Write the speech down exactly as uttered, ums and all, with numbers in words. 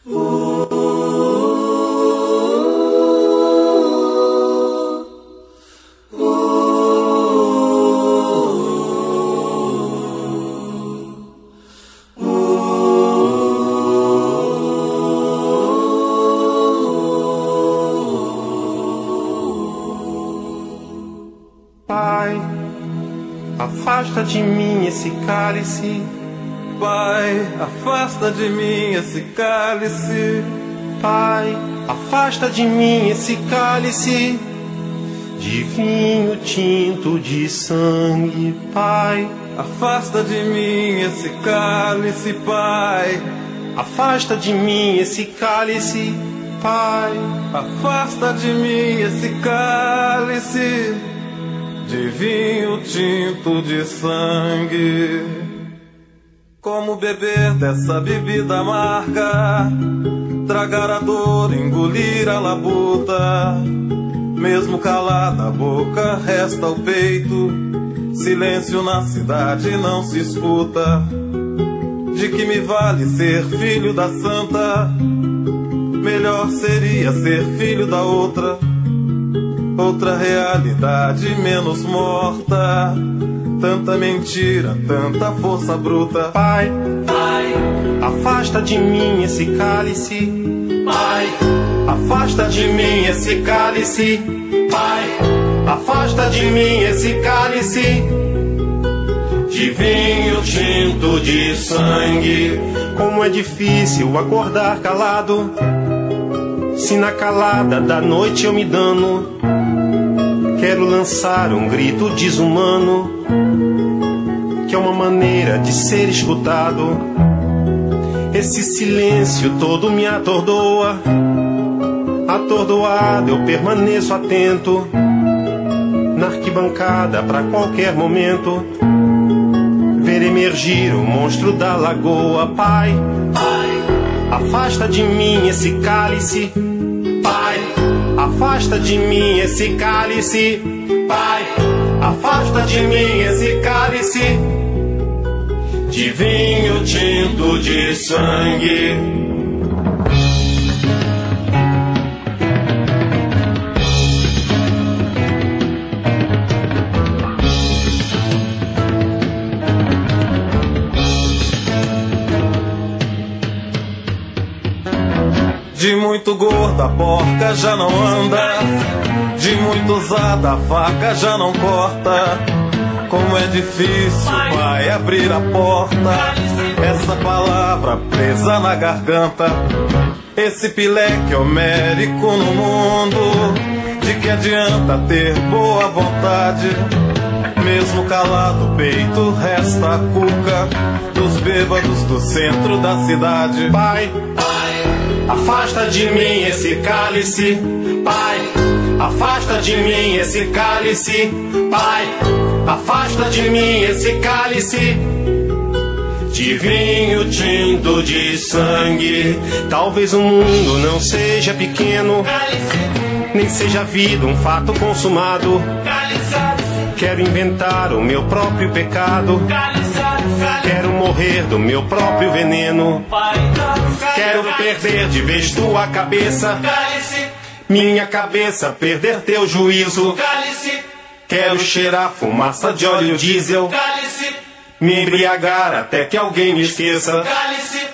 Pai, afasta de mim esse cálice. Pai, afasta de mim esse cálice. Pai, afasta de mim esse cálice de vinho tinto de sangue. Pai, afasta de mim esse cálice, Pai. Afasta de mim esse cálice, Pai. Afasta de mim esse cálice de vinho tinto de sangue. Como beber dessa bebida amarga, tragar a dor, engolir a labuta. Mesmo calada a boca, resta o peito. Silêncio na cidade não se escuta. De que me vale ser filho da santa? Melhor seria ser filho da outra. Outra realidade menos morta. Tanta mentira, tanta força bruta. Pai, Pai, afasta de mim esse cálice. Pai, afasta de mim esse cálice. Pai, afasta de mim esse cálice de vinho tinto de sangue. Como é difícil acordar calado, se na calada da noite eu me dano. Quero lançar um grito desumano, que é uma maneira de ser escutado. Esse silêncio todo me atordoa. Atordoado eu permaneço atento, na arquibancada pra qualquer momento ver emergir o monstro da lagoa. Pai, Pai, afasta de mim esse cálice. Pai, afasta de mim esse cálice. Pai, afasta de mim esse cálice de vinho tinto de sangue. De muito gorda a porca já não anda, de muito usada a faca já não corta. Como é difícil, Pai, abrir a porta. Essa palavra presa na garganta. Esse pileque homérico no mundo. De que adianta ter boa vontade? Mesmo calado o peito resta a cuca dos bêbados do centro da cidade. Pai, afasta de mim esse cálice. Pai, afasta de mim esse cálice. Pai, afasta de mim esse cálice de vinho tinto de sangue. Talvez o mundo não seja pequeno, nem seja a vida um fato consumado. Quero inventar o meu próprio pecado. Quero morrer do meu próprio veneno. Quero perder de vez tua cabeça, minha cabeça perder teu juízo. Quero cheirar fumaça de óleo diesel, me embriagar até que alguém me esqueça.